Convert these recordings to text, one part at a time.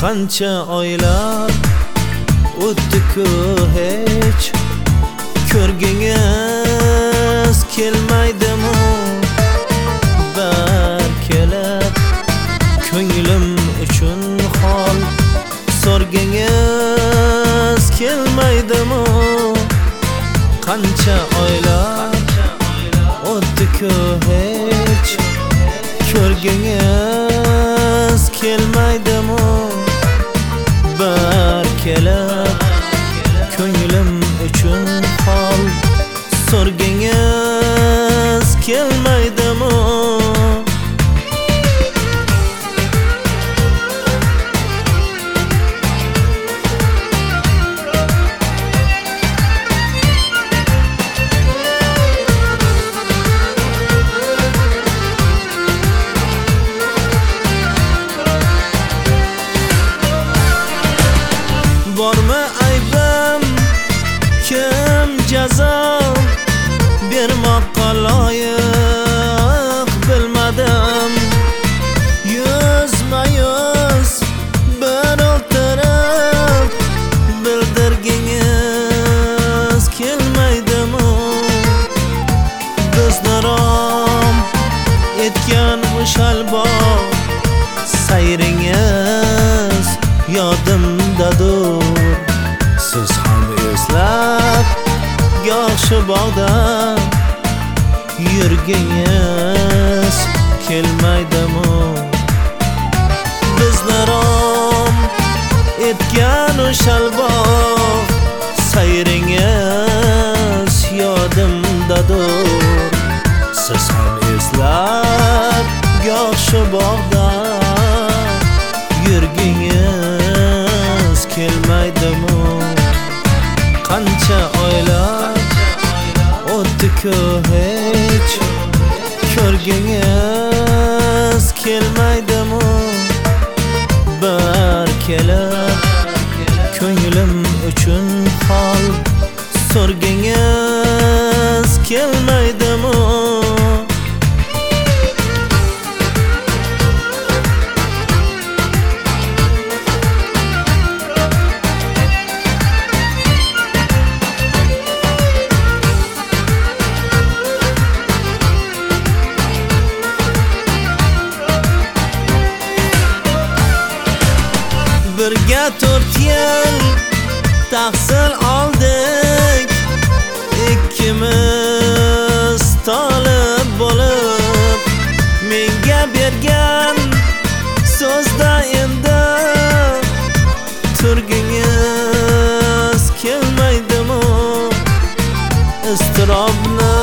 Qancha oylar o'tdi-ku hech ko'rgingiz kelmaydimi? Bir kelib ko'nglim uchun hol so'rgingiz kelmaydimi? Qancha oylar o'tdi-ku hech ko'rgingiz kelmaydimi? Bir kelib ko'nglim uchun hol so'rgingiz kelmaydimi? Bormi aybim, kim jazo bermoqqa loyiq bilmadim. Yuzma-yuz bir o'tirib bildirgingiz kelmaydimi? Bizni rom etgan o'shalbog' sayringiz yodimdadir. Siz ham eslab yoshi bog'da yurgingiz kelmaydimi? Bizni rom etgan o'shalbog' sayringiz yodimdadir. Siz ham eslab yoshi bog'da yurgingiz kelmaydimi? Qancha oylar o'tdi-ku hech ko'rgingiz kelmaydimi? Bir kelib ko'nglim uchun hol so'rgingiz kelmaydimi? Birga 4 yil tahsil oldik, ikkimiz talib bo'lib. Menga bergan so'zda endi turgingiz kelmaydimi? Iztirobni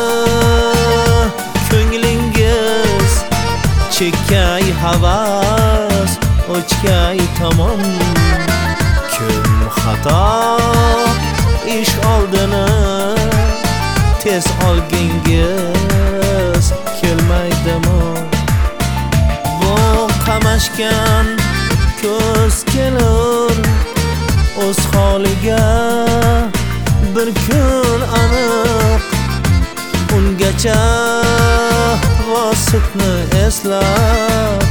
ko'nglingiz chekkay havas o'chkay tomon. Kim xato ish oldini tez olgingiz kelmaydimi? Bu qamashgan ko'z kelur o'z holiga bir kun aniq. Ungacha vositni eslab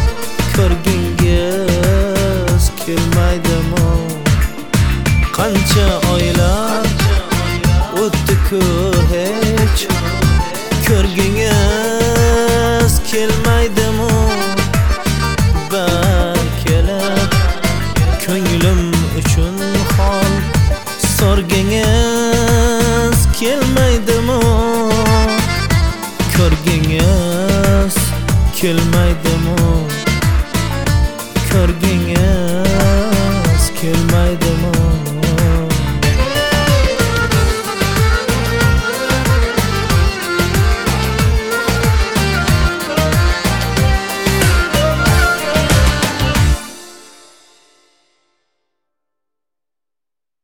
ko'rgingiz kelmaydimi? Qancha oylar o'tdi-ku hech ko'rgingiz kelmaydimi? Bir kelib ko'nglim uchun hol so'rgingiz kelmaydimi? Ko'rgingiz kelmaydimi?